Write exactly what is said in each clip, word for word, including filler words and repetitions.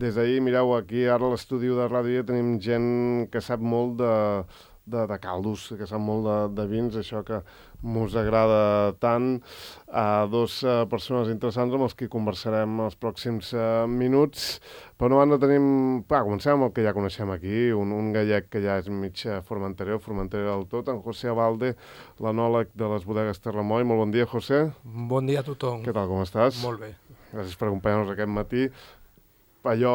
des d'ahir, mireu, aquí ara a l'estudi de ràdio tenim gent que sap molt de, de, de caldos, que sap molt de, de vins, això que mos agrada tant. Uh, dos uh, persones interessants amb els que conversarem els pròxims uh, minuts. Per una banda tenim... Va, comencem amb el que ja coneixem aquí, un, un gallec que ja és mig formentereu, formentereu del tot, en José Abalde, l'anòleg de les bodegues Terramoi. Molt bon dia, José. Bon dia a tothom. Què tal, com estàs? Molt bé. Gràcies per acompanyar-nos aquest matí. Allò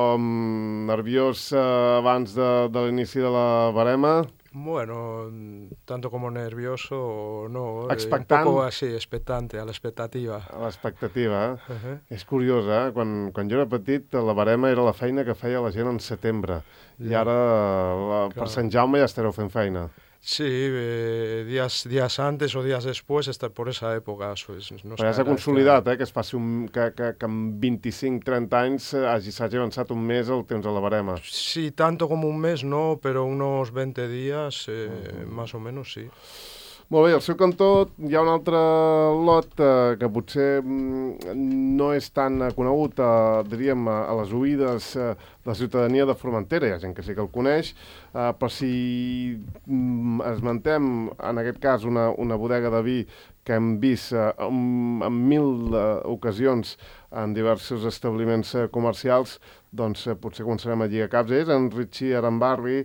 nerviós eh, abans de, de l'inici de la barema? Bueno, tanto como nervioso, no. Expectant? Un poco así, expectante, a la expectativa. A l'expectativa, eh? Uh -huh. És curiós, eh? Quan, quan jo era petit, la barema era la feina que feia la gent en setembre. I Ja. ara, la, per Claro. Sant Jaume ja estareu fent feina. Sí, eh, días, días antes o días después, estar por esa época. Eso es, no Però ja s'ha consolidat, eh? Que es faci un, que, que, que en vint-i-cinc trenta anys eh, hagi, s'hagi avançat un mes el temps a la barema. Sí, tanto como un mes no, pero unos veinte días, eh, Uh-huh. más o menos, sí. Molt bé, al seu cantó hi ha un altre lot eh, que potser mm, no és tan eh, conegut, eh, diríem, a, a les oïdes eh, de la ciutadania de Formentera. Hi ha gent que sí que el coneix, eh, però si mm, esmentem, en aquest cas, una, una bodega de vi que hem vist eh, en, en mil eh, ocasions en diversos establiments eh, comercials, doncs eh, potser començarem a lligar caps. És en Richie Arambarri,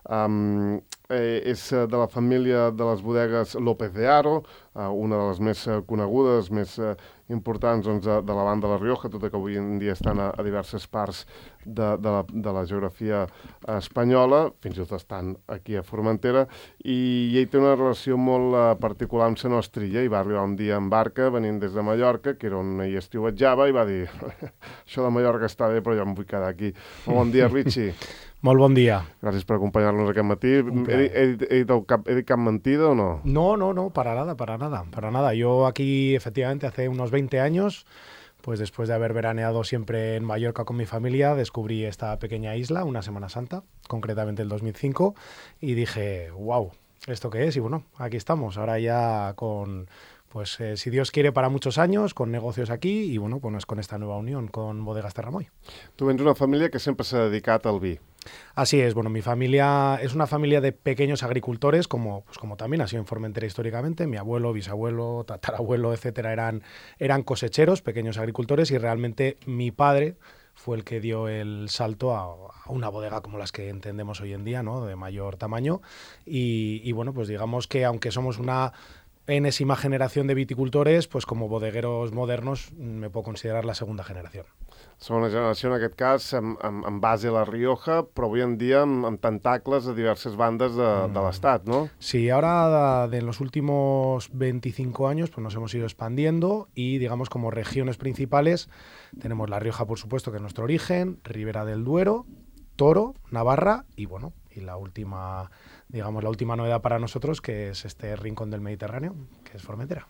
um, eh, és eh, de la família de les bodegues López de Haro, eh, una de les més eh, conegudes, més eh, importants doncs, de, de la banda de la Rioja, tot i que avui en dia estan a, a diverses parts de, de, la, de la geografia espanyola, fins i tot estan aquí a Formentera, i ell té una relació molt eh, particular amb la nostra illa. I va arribar un dia en barca, venint des de Mallorca, que era on ell estiuetjava, i va dir, això de Mallorca està bé, però jo em vull quedar aquí. Molt bon dia, Richie. Molt bon dia. Gràcies per acompanyar-nos aquest matí. He, he, he, he, dit cap, he dit cap mentida o no? No, no, no, para nada, para nada, para nada. Yo aquí, efectivamente, hace unos veinte años, pues después de haber veraneado siempre en Mallorca con mi familia, descubrí esta pequeña isla, una Semana Santa, concretamente el dos mil cinco, y dije, wow, ¿esto qué es? Y bueno, aquí estamos, ahora ya con... Pues eh, si Dios quiere para muchos años, con negocios aquí y bueno, pues con esta nueva unión con Bodegas Terramoi. Tu vens d'una família que sempre s'ha dedicat al vi. Así es, bueno, mi familia es una familia de pequeños agricultores, como, pues como también ha sido en Formentera históricamente. Mi abuelo, bisabuelo, tatarabuelo, etcétera, eran, eran cosecheros, pequeños agricultores, y realmente mi padre fue el que dio el salto a, a una bodega como las que entendemos hoy en día, ¿no? De mayor tamaño. Y, y bueno, pues digamos que aunque somos una enésima generación de viticultores, pues como bodegueros modernos me puedo considerar la segunda generación. Segona generació, en aquest cas, amb, amb, amb base a la Rioja, però avui en dia amb, amb tentacles a diverses bandes de, de l'Estat, ¿no? Sí, ahora de los últimos veinticinco años pues nos hemos ido expandiendo y digamos como regiones principales tenemos La Rioja, por supuesto, que es nuestro origen, Ribera del Duero, Toro, Navarra y bueno, y la última, digamos, la última novedad para nosotros, que es este rincón del Mediterráneo, que es Formentera.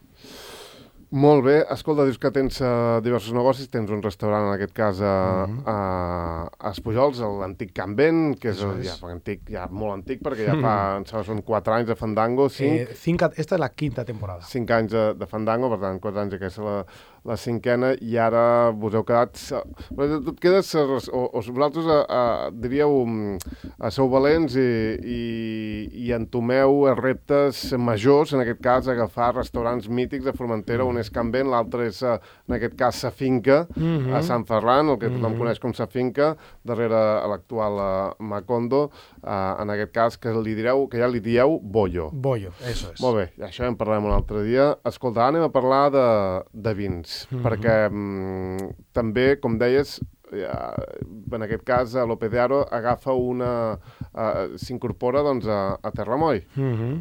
Molt bé. Escolta, dius que tens uh, diversos negocis, tens un restaurant, en aquest cas, a, Mm-hmm. a, a Espujols, l'antic Can Vent, que és, Eso el, es. ja, antic, ja molt antic, perquè ja fa, em sembla, són quatre anys de Fandango, cinc, Eh, cinca, esta es la quinta temporada. cinc anys de, de Fandango, per tant, quatre anys aquesta la, la cinquena, i ara vos heu quedat... Però tu et quedes, o, o vosaltres a, a, diríeu, a sou valents i, i, i entomeu reptes majors, en aquest cas, agafar restaurants mítics de Formentera, un és Can Vent, l'altre és, en aquest cas, Sa Finca, Mm-hmm. a Sant Ferran, el que tothom Mhm. coneix com Sa Finca, darrere l'actual uh, Macondo, uh, en aquest cas, que li direu, que ja li dieu Bollo. Bollo, eso es. Molt bé, i això ja en parlem un altre dia. Escolta, anem a parlar de, de vins, Mhm. perquè mm, també, com deies, ja, en aquest cas, a López de Haro agafa una... Uh, s'incorpora, doncs, a, a Terramoi. Ujú.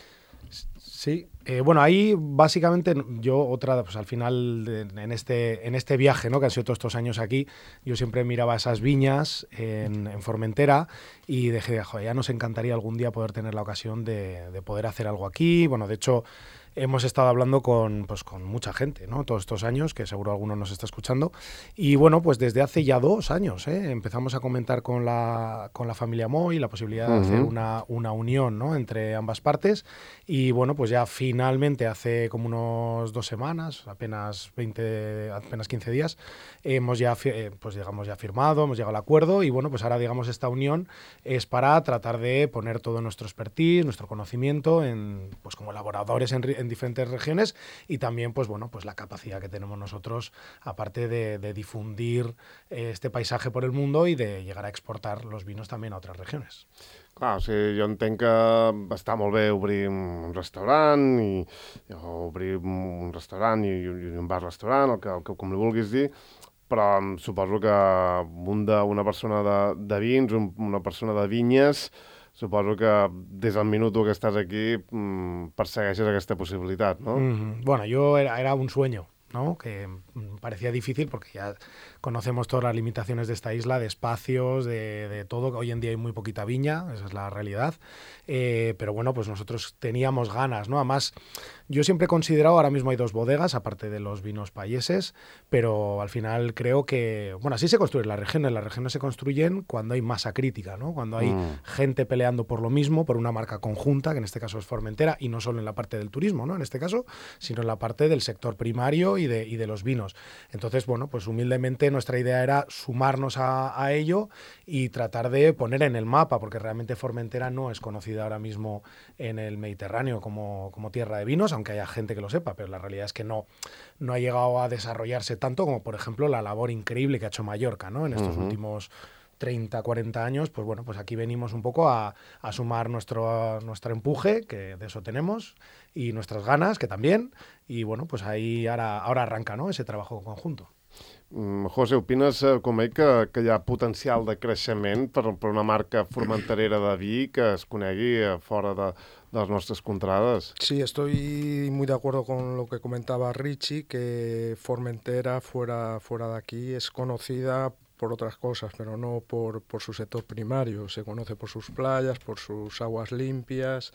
Sí, eh, bueno, ahí básicamente yo otra, pues al final de- en este en este viaje, ¿no? Que han sido todos estos años aquí, yo siempre miraba esas viñas en, en Formentera y dije, joder, ya nos encantaría algún día poder tener la ocasión de, de poder hacer algo aquí. Bueno, de hecho, hemos estado hablando con, pues, con mucha gente, ¿no? Todos estos años, que seguro alguno nos está escuchando. Y bueno, pues desde hace ya dos años, ¿eh? Empezamos a comentar con la, con la familia Moy la posibilidad de uh-huh. hacer una, una unión, ¿no? Entre ambas partes. Y bueno, pues ya finalmente hace como unos dos semanas, apenas veinte, apenas quince días, hemos ya, eh, pues digamos, ya firmado, hemos llegado al acuerdo y bueno, pues ahora digamos esta unión es para tratar de poner todo nuestro expertise, nuestro conocimiento en, pues como elaboradores en, en diferentes regiones y también pues bueno, pues la capacidad que tenemos nosotros aparte de, de difundir eh, este paisaje por el mundo y de llegar a exportar los vinos también a otras regiones. Clar, o sigui, jo entenc que està molt bé obrir un restaurant i o obrir un restaurant i, i un bar-restaurant, el que, el que com li vulguis dir, però suposo que un de, una persona de, de vins, un, una persona de vinyes, suposo que des del minut que estàs aquí mmm, persegueixes aquesta possibilitat, no? Mm-hmm. Bueno, yo era, era un sueño, ¿no? Que parecía difícil porque ya conocemos todas las limitaciones de esta isla, de espacios, de, de todo. Hoy en día hay muy poquita viña, esa es la realidad. Eh, pero bueno, pues nosotros teníamos ganas, ¿no? Además, yo siempre he considerado, ahora mismo hay dos bodegas, aparte de los vinos payeses, pero al final creo que, bueno, así se construyen las regiones. Las regiones se construyen cuando hay masa crítica, ¿no? Cuando hay mm. gente peleando por lo mismo, por una marca conjunta, que en este caso es Formentera, y no solo en la parte del turismo, ¿no? En este caso, sino en la parte del sector primario y de, y de los vinos. Entonces, bueno, pues humildemente nuestra idea era sumarnos a, a ello y tratar de poner en el mapa, porque realmente Formentera no es conocida ahora mismo en el Mediterráneo como, como tierra de vinos, aunque haya gente que lo sepa, pero la realidad es que no, no ha llegado a desarrollarse tanto como, por ejemplo, la labor increíble que ha hecho Mallorca, ¿no? En estos uh-huh. últimos treinta, cuarenta años, pues bueno, pues aquí venimos un poco a, a sumar nuestro, nuestro empuje, que de eso tenemos, y nuestras ganas, que también, y bueno, pues ahí ahora, ahora arranca, ¿no? Ese trabajo conjunto. Mm, José, opines eh, com ell que, que hi ha potencial de creixement per, per una marca formenterera de vi que es conegui eh, fora de, de las nuestras contradas? Sí, estoy muy de acuerdo con lo que comentaba Richie, que Formentera fuera, fuera de aquí es conocida por otras cosas, pero no por, por su sector primario. Se conoce por sus playas, por sus aguas limpias,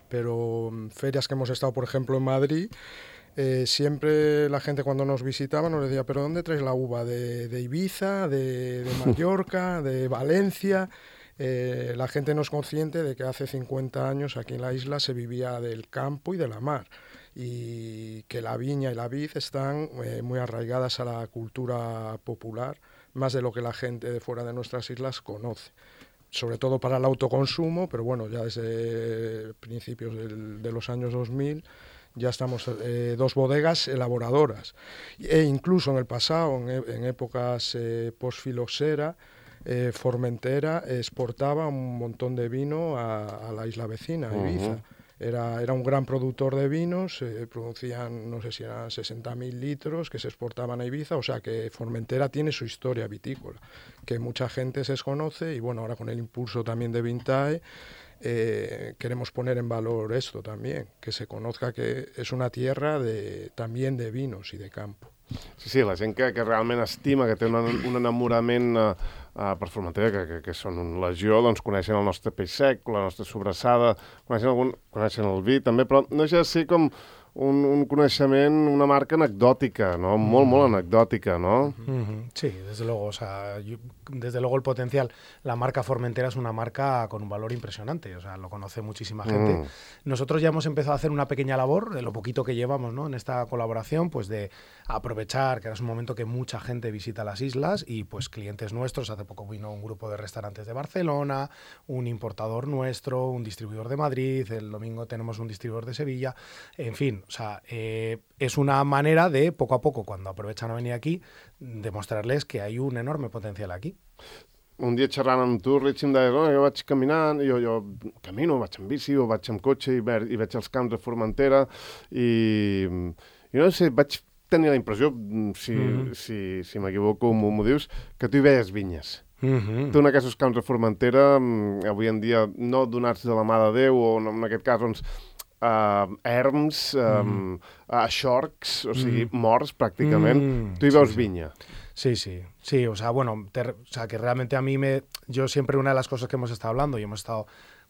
pero ferias que hemos estado, por ejemplo, en Madrid, Eh, siempre la gente cuando nos visitaba nos decía, ¿pero dónde traes la uva? ¿De, de Ibiza, de, de Mallorca, de Valencia? Eh, la gente no es consciente de que hace cincuenta años aquí en la isla se vivía del campo y de la mar y que la viña y la vid están eh, muy arraigadas a la cultura popular, más de lo que la gente de fuera de nuestras islas conoce. Sobre todo para el autoconsumo, pero bueno, ya desde principios del, de los años dos mil ya estamos eh, dos bodegas elaboradoras. E incluso en el pasado, en, en épocas eh, post-filoxera, eh, Formentera exportaba un montón de vino a, a la isla vecina, a Ibiza. Uh-huh. Era, era un gran productor de vinos, eh, producían, no sé si eran sesenta mil litros que se exportaban a Ibiza, o sea que Formentera tiene su historia vitícola, que mucha gente se desconoce y bueno, ahora con el impulso también de Vintae, Eh, queremos poner en valor esto también, que se conozca que és una tierra de, también de vinos i de campo. Sí, sí, la gent que, que realment estima, que té un, un enamorament uh, uh, per Formentera, que, que, que són un legió, doncs coneixen el nostre peix sec, la nostra sobrassada, coneixen, algun, coneixen el vi també, però no és així com un, un coneixement, una marca anecdòtica, ¿no? Molt, molt anecdòtica, ¿no? Uh-huh. Sí, desde luego, o sea, yo, desde luego el potencial. La marca Formentera es una marca con un valor impresionante, o sea, lo conoce muchísima gente. Mm. Nosotros ya hemos empezado a hacer una pequeña labor, de lo poquito que llevamos, ¿no? En esta colaboración, pues de aprovechar que ahora es un momento que mucha gente visita las islas y pues clientes nuestros, hace poco vino un grupo de restaurantes de Barcelona, un importador nuestro, un distribuidor de Madrid, el domingo tenemos un distribuidor de Sevilla, en fin, o sea, eh, es una manera de, poco a poco, cuando aprovechan a venir aquí, demostrarles que hay un enorme potencial aquí. Un dia xerrant amb tu, Rich, em deies, oh, jo vaig caminant, jo, jo camino, vaig amb bici o vaig amb cotxe i, ve, i veig els camps de Formentera i, i no sé, vaig tenir la impressió, si, mm-hmm. si, si m'equivoco m'ho dius, que tu hi veies vinyes. Mm-hmm. Tu en aquests camps de Formentera, avui en dia no donats de la mà de Déu, o en aquest cas, doncs, uh, erms, um, mm. uh, xorcs, o sigui, mm. morts pràcticament. Mm. Tu hi veus sí, vinya. Sí, sí, sí, o sea, bueno, te, o sea, que realmente a mí me, yo siempre una de las cosas que hemos estado hablando y hemos estado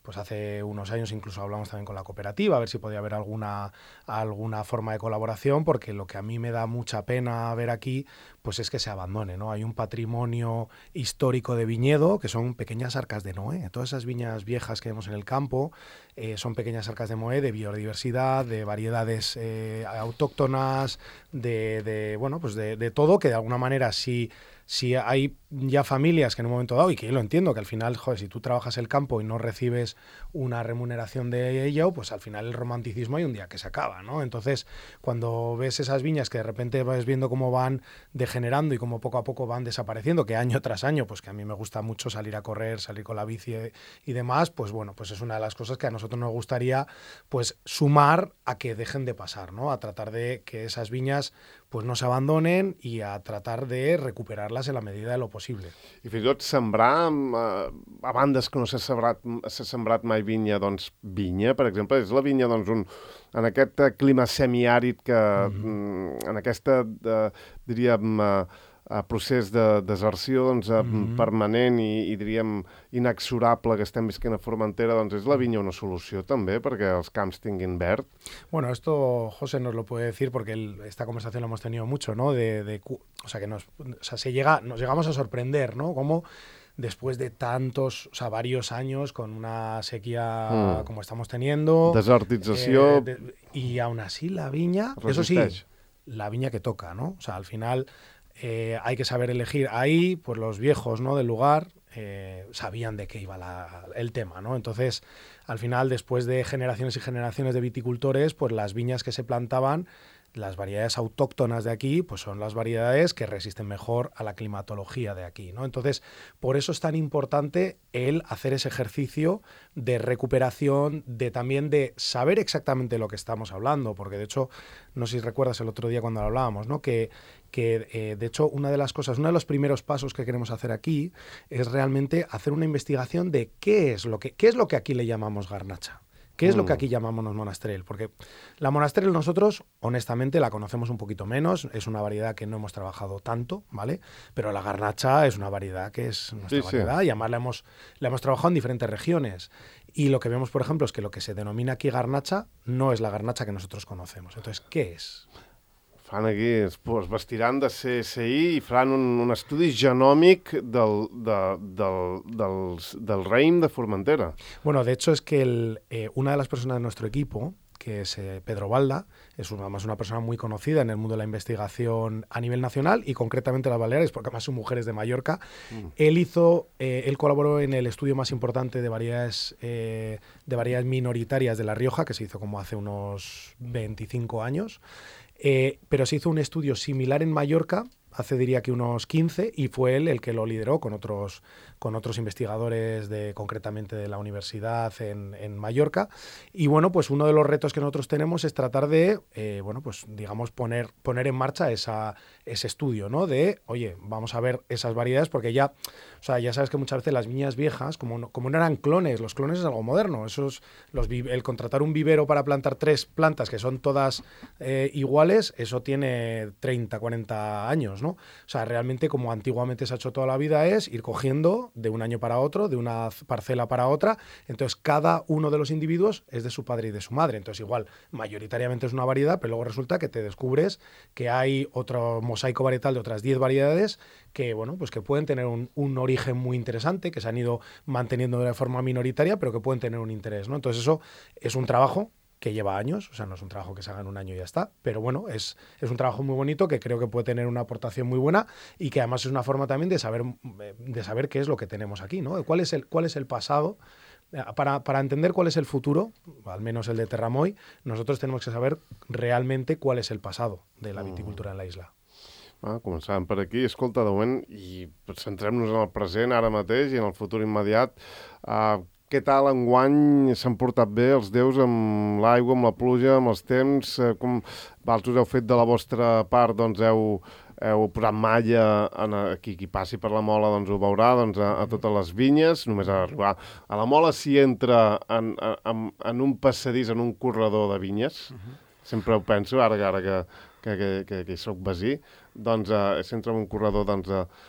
pues hace unos años incluso hablamos también con la cooperativa, a ver si podía haber alguna, alguna forma de colaboración, porque lo que a mí me da mucha pena ver aquí, pues es que se abandone, ¿no? Hay un patrimonio histórico de viñedo que son pequeñas arcas de Noé. Todas esas viñas viejas que vemos en el campo eh, son pequeñas arcas de Noé de biodiversidad, de variedades eh, autóctonas, de, de, bueno, pues de, de todo, que de alguna manera sí... Si hay ya familias que en un momento dado, y que yo lo entiendo, que al final, joder, si tú trabajas el campo y no recibes una remuneración de ello, pues al final el romanticismo hay un día que se acaba, ¿no? Entonces, cuando ves esas viñas que de repente vas viendo cómo van degenerando y cómo poco a poco van desapareciendo, que año tras año, pues que a mí me gusta mucho salir a correr, salir con la bici y demás, pues bueno, pues es una de las cosas que a nosotros nos gustaría pues sumar a que dejen de pasar, ¿no? A tratar de que esas viñas pues no se abandonen y a tratar de recuperarlas en la medida de lo posible. I fins i tot sembrar, eh, a bandes que no s'ha sembrat, s'ha sembrat mai vinya, doncs vinya, per exemple, és la vinya doncs, un, en aquest clima semiàrid que, mm-hmm. en aquesta, eh, diríem, eh, procés de deserció doncs, mm-hmm. permanent i, i, diríem, inexorable que estem visquent a Formentera, doncs és la vinya una solució també perquè els camps tinguin verd? Bueno, esto José nos lo puede decir porque el, esta conversación lo hemos tenido mucho, ¿no? De, de, o sea, que nos, o sea, se llega, nos llegamos a sorprender, ¿no? Cómo después de tantos, o sea, varios años con una sequía mm. como estamos teniendo... Desertització... Eh, de, y aún así la viña, resisteix. Eso sí, la viña que toca, ¿no? O sea, al final... Eh, hay que saber elegir. Ahí, pues los viejos, ¿no?, del lugar eh, sabían de qué iba la, el tema, ¿no? Entonces, al final, después de generaciones y generaciones de viticultores, pues las viñas que se plantaban, las variedades autóctonas de aquí, pues son las variedades que resisten mejor a la climatología de aquí, ¿no? Entonces, por eso es tan importante el hacer ese ejercicio de recuperación, de también de saber exactamente lo que estamos hablando, porque de hecho, no sé si recuerdas el otro día cuando lo hablábamos, ¿no?, que que eh, de hecho una de las cosas, uno de los primeros pasos que queremos hacer aquí es realmente hacer una investigación de qué es lo que, qué es lo que aquí le llamamos garnacha. ¿Qué es lo que aquí llamamos monastrell? Porque la monastrell nosotros, honestamente, la conocemos un poquito menos. Es una variedad que no hemos trabajado tanto, ¿vale? Pero la garnacha es una variedad que es nuestra sí, variedad sí. y además la hemos, la hemos trabajado en diferentes regiones. Y lo que vemos, por ejemplo, es que lo que se denomina aquí garnacha no es la garnacha que nosotros conocemos. Entonces, ¿qué es? Fan aquí, es, es vestiran de C S I i faran un, un estudi genòmic del, de, del, del, del reim de Formentera. Bueno, de hecho es que el, eh, una de las personas de nuestro equipo, que es eh, Pedro Balda, es una, además una persona muy conocida en el mundo de la investigación a nivel nacional y concretamente en las Baleares, porque además su mujer es de Mallorca. Mm. Él hizo, eh, él colaboró en el estudio más importante de variedades, eh, de variedades minoritarias de La Rioja, que se hizo como hace unos veinticinco años. Eh, pero se hizo un estudio similar en Mallorca, hace diría que unos quince, y fue él el que lo lideró con otros, con otros investigadores de, concretamente de la universidad en, en Mallorca. Y bueno, pues uno de los retos que nosotros tenemos es tratar de, eh, bueno, pues digamos poner, poner en marcha esa, ese estudio, ¿no? De, oye, vamos a ver esas variedades, porque ya, o sea, ya sabes que muchas veces las viñas viejas, como no, como no eran clones, los clones es algo moderno, esos, los, el contratar un vivero para plantar tres plantas que son todas eh, iguales, eso tiene treinta, cuarenta años, ¿no? O sea, realmente como antiguamente se ha hecho toda la vida es ir cogiendo de un año para otro, de una parcela para otra, entonces cada uno de los individuos es de su padre y de su madre, entonces igual mayoritariamente es una variedad, pero luego resulta que te descubres que hay otro mosaico varietal de otras diez variedades que, bueno, pues que pueden tener un, un origen muy interesante, que se han ido manteniendo de forma minoritaria, pero que pueden tener un interés, ¿no? Entonces eso es un trabajo que lleva años, o sea, no es un trabajo que se haga en un año y ya está, pero bueno, es, es un trabajo muy bonito que creo que puede tener una aportación muy buena y que además es una forma también de saber, de saber qué es lo que tenemos aquí, ¿no? ¿Cuál es el, cuál es el pasado? Para, para entender cuál es el futuro, al menos el de Terramoy, nosotros tenemos que saber realmente cuál es el pasado de la viticultura en la isla. Ah, començàvem per aquí. Escolta, de moment, i centrem-nos en el present ara mateix i en el futur immediat. Uh, Què tal enguany? S'han portat bé els déus amb l'aigua, amb la pluja, amb els temps? Com vosaltres heu fet de la vostra part? Doncs heu, heu posat malla, en, qui, qui passi per la Mola doncs ho veurà, doncs a, a totes les vinyes, només a arribar. A la Mola s'hi entra en, en, en un passadís, en un corredor de vinyes. Uh-huh. Sempre ho penso, ara, ara que, que, que, que, que hi soc basí. Doncs uh, s'entra en un corredor doncs, uh,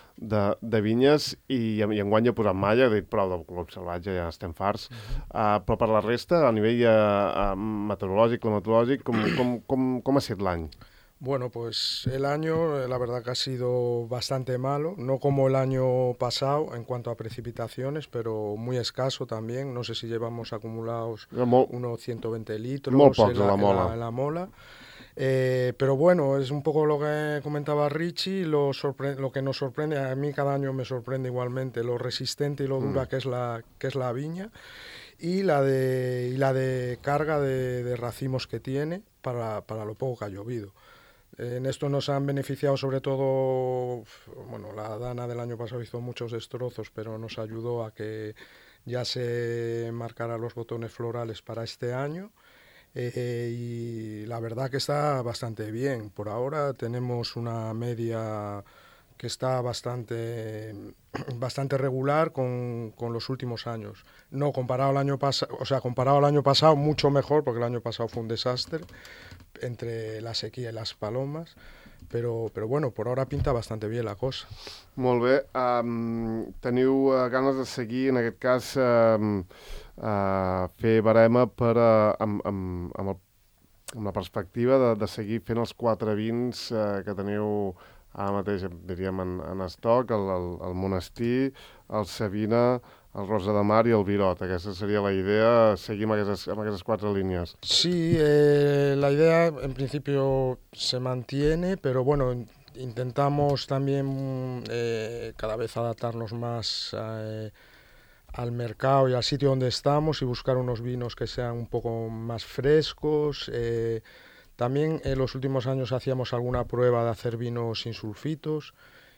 de, de vinyes i, i enguany ja posat malla, he dit prou del Club Salvatge, ja estem farts. Uh-huh. Uh, però per la resta, a nivell uh, uh, meteorològic, climatològic, com, com, com, com ha sigut l'any? Bueno, pues el año la verdad que ha sido bastante malo, no como el año pasado en cuanto a precipitaciones, pero muy escaso también. No sé si llevamos acumulados molt, unos ciento veinte litros molt pocs en, la, la mola. En la, en la mola. Eh, pero bueno, es un poco lo que comentaba Richie, lo, lo que nos sorprende, a mí cada año me sorprende igualmente lo resistente y lo dura mm. que es la, que es la viña y la de, y la de carga de, de racimos que tiene para, para lo poco que ha llovido. En esto nos han beneficiado sobre todo, bueno, la dana del año pasado hizo muchos destrozos, pero nos ayudó a que ya se marcaran los botones florales para este año. Eh, y la verdad que está bastante bien. Por ahora tenemos una media que está bastante, bastante regular con, con los últimos años. No comparado al año pasado, o sea, comparado al año pasado mucho mejor, porque el año pasado fue un desastre entre la sequía y las palomas, però, però bueno, per ara pinta bastant bé la cosa. Molt bé. Um, teniu uh, ganes de seguir, en aquest cas, uh, uh, fer barema per, uh, amb, amb, amb, el, amb la perspectiva de, de seguir fent els quatre vins uh, que teniu ara mateix, diríem, en, en estoc, el, el, el Monestir, el Savina, el Rosa de Mar i el Virot. Aquesta seria la idea, seguir amb aquestes, amb aquestes quatre línies. Sí, eh, la idea en principio se mantiene, pero bueno, intentamos también eh, cada vez adaptarnos más eh, al mercado y al sitio donde estamos y buscar unos vinos que sean un poco más frescos. Eh, también en los últimos años hacíamos alguna prueba de hacer vinos sin sulfitos,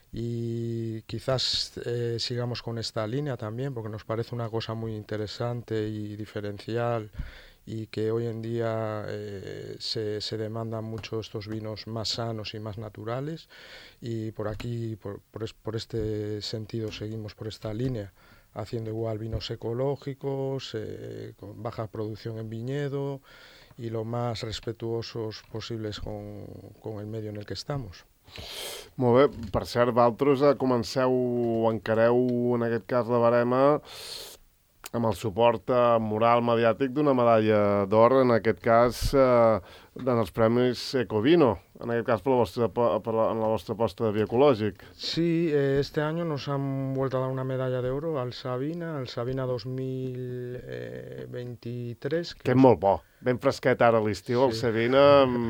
y quizás eh, sigamos con esta línea también, porque nos parece una cosa muy interesante y diferencial, y que hoy en día eh, se, se demandan mucho estos vinos más sanos y más naturales, y por aquí, por, por, es, por este sentido, seguimos por esta línea, haciendo igual vinos ecológicos, eh, con baja producción en viñedo y lo más respetuosos posibles con, con el medio en el que estamos. Molt bé. Per cert, vosaltres comenceu, encareu en aquest cas la barema amb el suport eh, moral mediàtic d'una medalla d'or, en aquest cas eh, en els premis Ecovino, en aquest cas per la vostra, per la, en la vostra aposta de bioecològic. Sí, eh, este año nos han vuelto a dar una medalla de oro al Savina, al Savina dos mil veintitrés. Que, que és molt bo. Ben fresquet ara a l'estiu, sí. El Savina,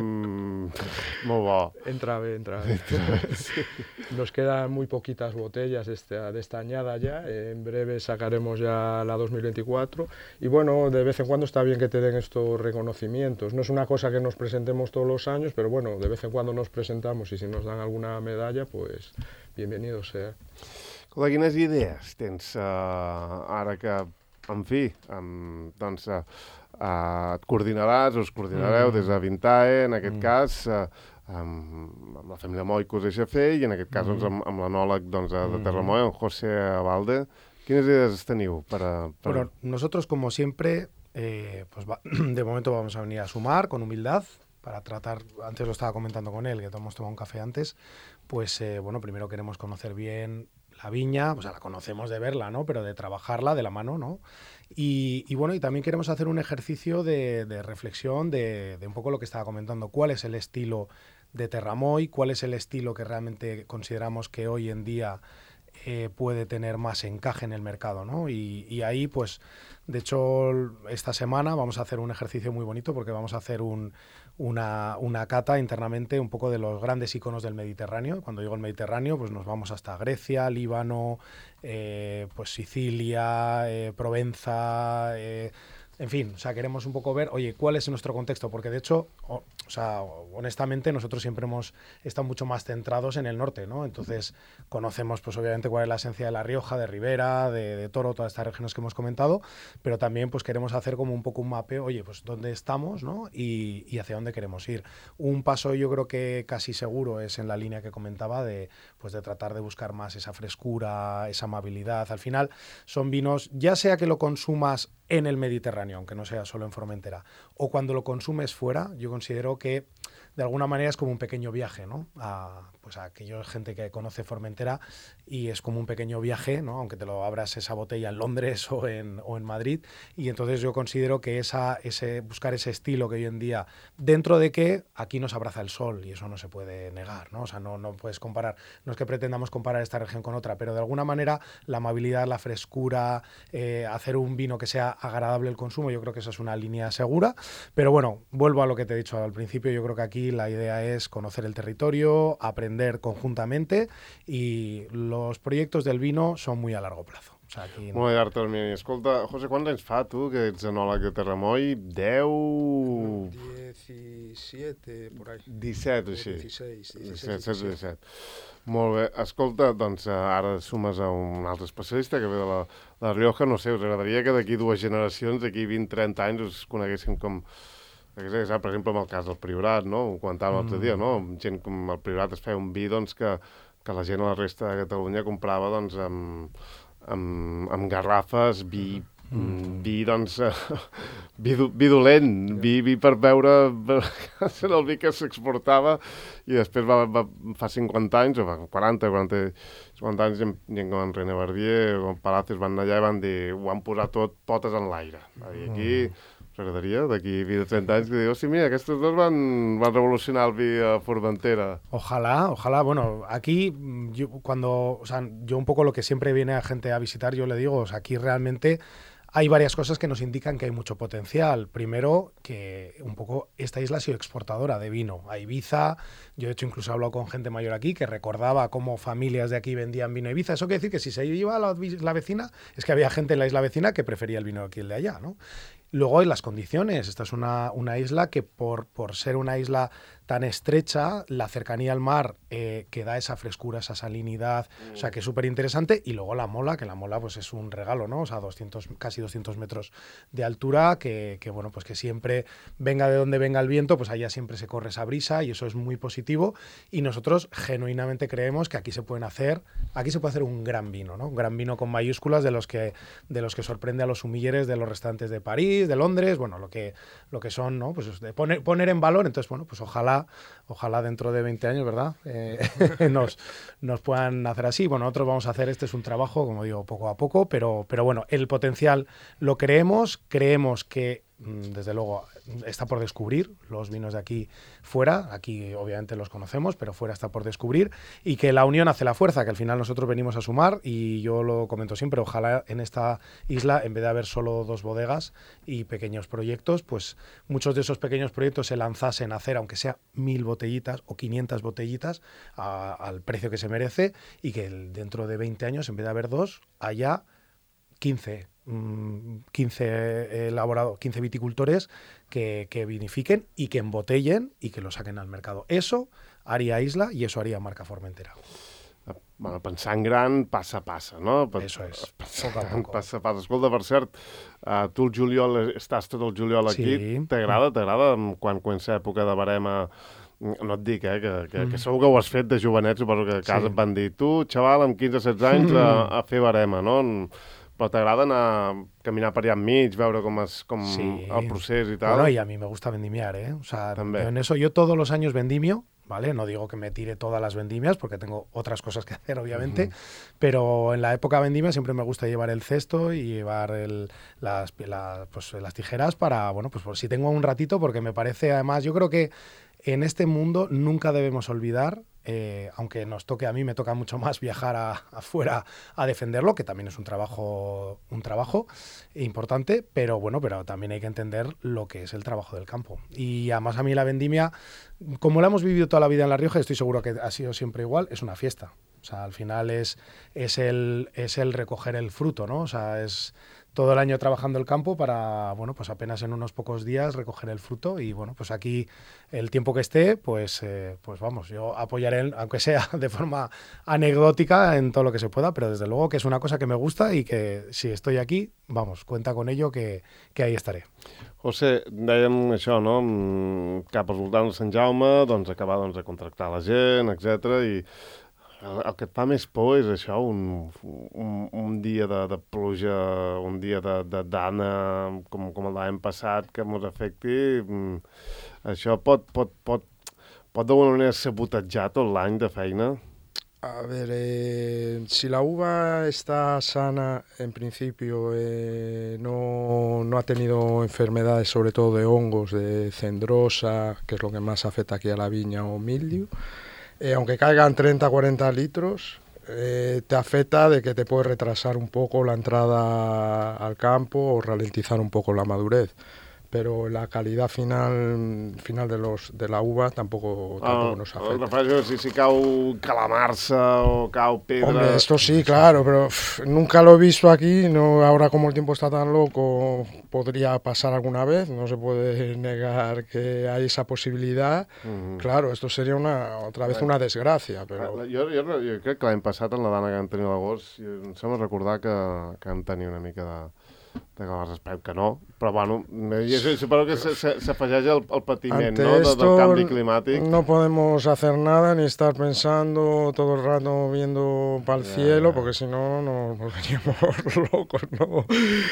mmm, molt bo. Entra bé, entra bé. Sí. Nos quedan muy poquitas botellas de esta, de esta añada ya, en breve sacaremos ya la dos mil veinticuatro, y bueno, de vez en cuando está bien que te den estos reconocimientos. No es una cosa que nos presentemos todos los años, pero bueno, de vez en cuando nos presentamos, y si nos dan alguna medalla, pues bienvenido sea. Escolta, quines idees tens uh, ara que, en fi, um, doncs... Uh, Uh, et coordinaràs, us coordinareu mm. des de Vintae, en aquest mm. cas, uh, amb, amb la família Moy que us deixa fer, i en aquest cas mm. doncs, amb, amb l'anòleg doncs, de, de Terramoy, en José Abalde. ¿Quines ideas teniu para...? para... Bueno, nosotros, como siempre, eh, pues va, de momento vamos a venir a sumar con humildad para tratar, antes lo estaba comentando con él, que hemos tomado un café antes, pues eh, bueno, primero queremos conocer bien la viña, o sea, la conocemos de verla, ¿no? Pero de trabajarla de la mano, ¿no? Y, y bueno, y también queremos hacer un ejercicio de, de reflexión de, de un poco lo que estaba comentando, cuál es el estilo de Terramoy, cuál es el estilo que realmente consideramos que hoy en día eh, puede tener más encaje en el mercado, ¿no? Y, y ahí, pues, de hecho, esta semana vamos a hacer un ejercicio muy bonito, porque vamos a hacer un, una, una cata internamente un poco de los grandes iconos del Mediterráneo. Cuando digo el Mediterráneo, pues nos vamos hasta Grecia, Líbano, eh, pues Sicilia, eh, Provenza... Eh, En fin, o sea, queremos un poco ver, oye, ¿cuál es nuestro contexto? Porque de hecho, o, o sea, honestamente, nosotros siempre hemos estado mucho más centrados en el norte, ¿no? Entonces, conocemos, pues obviamente, cuál es la esencia de La Rioja, de Ribera, de, de Toro, todas estas regiones que hemos comentado, pero también, pues queremos hacer como un poco un mapeo, oye, pues dónde estamos, ¿no? Y, y hacia dónde queremos ir. Un paso, yo creo que casi seguro es en la línea que comentaba de, pues de tratar de buscar más esa frescura, esa amabilidad. Al final, son vinos, ya sea que lo consumas en el Mediterráneo, aunque no sea solo en Formentera, o cuando lo consumes fuera, yo considero que de alguna manera es como un pequeño viaje, ¿no? A, pues a aquella gente que conoce Formentera y es como un pequeño viaje, ¿no? Aunque te lo abras esa botella en Londres o en, o en Madrid. Y entonces yo considero que esa, ese, buscar ese estilo que hoy en día, dentro de que aquí nos abraza el sol y eso no se puede negar, ¿no? O sea, no, no puedes comparar, no es que pretendamos comparar esta región con otra, pero de alguna manera la amabilidad, la frescura, eh, hacer un vino que sea agradable el consumo, yo creo que esa es una línea segura. Pero bueno, vuelvo a lo que te he dicho al principio, yo creo que aquí la idea es conocer el territorio, aprender conjuntamente y los proyectos del vino son muy a largo plazo. O sea, aquí no... Molt llarg termini. Escolta, José, quants anys fa tu que ets enòleg de Terramoi? deu... diecisiete, por ahí. disset, o així. dieciséis, disset, disset. Molt bé. Escolta, doncs ara sumes a un altre especialista que ve de la, de la Rioja. No sé, us agradaria que d'aquí dues generacions, d'aquí vint trenta anys, us coneguéssim com... Per exemple, amb el cas del Priorat, no? Ho comentàvem l'altre dia, no? Gent com el Priorat es feia un vi, doncs, que, que la gent a la resta de Catalunya comprava, doncs, amb, amb, amb garrafes, vi, mm. vi, doncs, vi, vi dolent, vi, vi per beure, era el vi que s'exportava i després va, va, fa cinquanta anys, o fa quaranta, quaranta, cinquanta anys, gent com en René Barbier o en Palacios van allà i van dir, ho han posat tot potes en l'aire. Va dir, aquí... M'agradaria, d'aquí vint o trenta anys, que digo, sí, mira, estos dos van, van revolucionar el vi a Formentera. Ojalá, ojalá. Bueno, aquí, yo, cuando, o sea, yo un poco lo que siempre viene a gente a visitar, yo le digo, o sea, aquí realmente hay varias cosas que nos indican que hay mucho potencial. Primero, que un poco esta isla ha sido exportadora de vino. A Ibiza, yo de hecho incluso he hablado con gente mayor aquí que recordaba cómo familias de aquí vendían vino a Ibiza. Eso quiere decir que si se iba a la, la vecina, es que había gente en la isla vecina que prefería el vino de aquí el de allá, ¿no? Luego hay las condiciones. Esta es una, una isla que por, por ser una isla tan estrecha, la cercanía al mar eh, que da esa frescura, esa salinidad, mm. o sea que es súper interesante. Y luego la mola, que la mola pues es un regalo, ¿no? O sea, doscientos, casi doscientos metros de altura, que, que bueno, pues que siempre venga de donde venga el viento, pues allá siempre se corre esa brisa y eso es muy positivo. Y nosotros genuinamente creemos que aquí se pueden hacer, aquí se puede hacer un gran vino, ¿no? Un gran vino con mayúsculas de los que, de los que sorprende a los sumilleres de los restaurantes de París, de Londres, bueno, lo que, lo que son, ¿no? Pues de poner, poner en valor. Entonces, bueno, pues ojalá Ojalá dentro de veinte años, ¿verdad? Eh, nos, nos puedan hacer así. Bueno, nosotros vamos a hacer, este es un trabajo, como digo, poco a poco, pero, pero bueno, el potencial lo creemos, creemos que desde luego está por descubrir los vinos de aquí fuera, aquí obviamente los conocemos, pero fuera está por descubrir, y que la unión hace la fuerza, que al final nosotros venimos a sumar, y yo lo comento siempre, ojalá en esta isla, en vez de haber solo dos bodegas y pequeños proyectos, pues muchos de esos pequeños proyectos se lanzasen a hacer, aunque sea mil botellitas o quinientas botellitas a, al precio que se merece, y que dentro de veinte años, en vez de haber dos, haya quince, quince elaborados, quince viticultores que, que vinifiquen y que embotellen y que lo saquen al mercado. Eso haría Isla y eso haría marca Formentera. Bueno, pensant gran, passa a passa, no? Eso es, passa, poco a poco. Passa a passa. Escolta, per cert, uh, tu el juliol, estàs tot el juliol aquí, sí. T'agrada? T'agrada quan comença època de barema? No et dic, eh, que, que, mm. que segur que ho has fet de jovenet, suposo que a casa sí. et van dir, tu, xaval, amb quinze setze anys mm. a, a fer barema, no? Però t'agrada anar a caminar per allà enmig, veure com, es, com sí. el procés y tal. Bueno, y a mí me gusta vendimiar, ¿eh? O sea, yo en eso yo todos los años vendimio, ¿vale? No digo que me tire todas las vendimias porque tengo otras cosas que hacer, obviamente, uh-huh. pero en la época vendimia siempre me gusta llevar el cesto y llevar el, las, la, pues, las tijeras para, bueno, pues por si tengo un ratito, porque me parece, además, yo creo que en este mundo nunca debemos olvidar, eh, aunque nos toque, a mí me toca mucho más viajar a, afuera a defenderlo, que también es un trabajo, un trabajo importante, pero bueno, pero también hay que entender lo que es el trabajo del campo. Y además a mí la vendimia, como la hemos vivido toda la vida en La Rioja, estoy seguro que ha sido siempre igual, es una fiesta. O sea, al final es, es, el, es el recoger el fruto, ¿no? O sea, es todo el año trabajando el campo para, bueno, pues apenas en unos pocos días recoger el fruto y, bueno, pues aquí el tiempo que esté, pues, eh, pues vamos, yo apoyaré, aunque sea de forma anecdótica, en todo lo que se pueda, pero desde luego que es una cosa que me gusta y que si estoy aquí, vamos, cuenta con ello que, que ahí estaré. José, dèiem això, no? Cap als voltants de Sant Jaume, doncs acabar doncs, de contractar la gent, etcètera, i el, el que et fa més por és això, un, un, un dia de, de pluja, un dia de, de dana, com, com el l'any passat, que ens afecti. Això pot, pot, pot, pot d'alguna manera sabotejar tot l'any de feina? A ver, eh, si la uva está sana, en principio eh, no, no ha tenido enfermedades, sobre todo de hongos, de cendrosa, que es lo que más afecta aquí a la viña, o mildiu, eh, aunque caigan treinta, cuarenta litros, eh, te afecta de que te puede retrasar un poco la entrada al campo o ralentizar un poco la madurez. Pero la calidad final final de los de la uva tampoco, tampoco ah, nos afecta. Refereixo si, si cau calamarsa o cau pedra... Hombre, esto sí, claro, pero pff, nunca lo he visto aquí, no, ahora como el tiempo está tan loco, podría pasar alguna vez, no se puede negar que hay esa posibilidad. Uh-huh. Claro, esto sería una otra vez una desgràcia, però... Jo, jo, jo crec que l'any passat, en la dana que vam tenir a l'agost, em sembla recordar que, que vam tenir una mica de... de que respecte que no, però bueno, yo supongo que s'afegeix el, el patiment, ¿no? De, del canvi climàtic. No podemos hacer nada ni estar pensando todo el rato viendo para el yeah, cielo, yeah. Porque si no nos volveríamos locos, ¿no?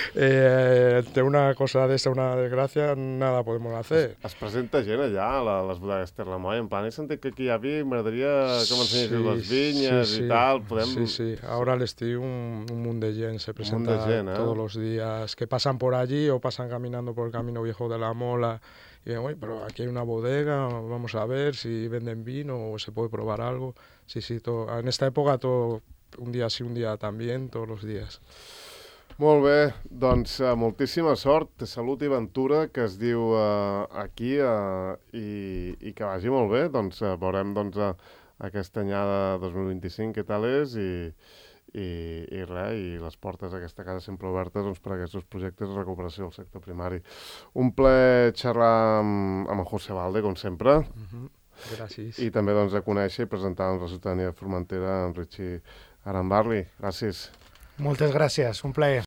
Eh, de una cosa de esta, una desgracia, nada podemos hacer. Es, es presenta gent allà a les bodegues Terlamoy, en plan, he sentit que aquí hi ha vi, m'agradaria que m'ensenyessis sí, les vinyes sí, sí, i tal. Podem... Sí, sí, ahora al estiu un, un munt de gent se presenta gent, eh? Todos los días, que pasan por allí o pasan caminando por el camino viejo de la Mola y ven, oye, pero aquí hay una bodega, vamos a ver si venden vino o se puede probar algo. Sí, sí, todo, en esta època todo, un dia sí, un dia també, tots els dies. Molt bé, doncs uh, moltíssima sort, salut i ventura, que es diu uh, aquí, uh, i, i que vagi molt bé. Doncs uh, veurem doncs, uh, aquesta anyada dos mil vint-i-cinc què tal és i, i, i res, i les portes d'aquesta casa sempre obertes doncs, per a aquests projectes de recuperació del sector primari. Un plaer xerrar amb, amb en José Balde, com sempre. Uh-huh. Gràcies. I també doncs, de conèixer i presentar doncs, la ciutadania de Formentera en Richie Arambarli. Gràcies. Moltes gràcies, un plaer.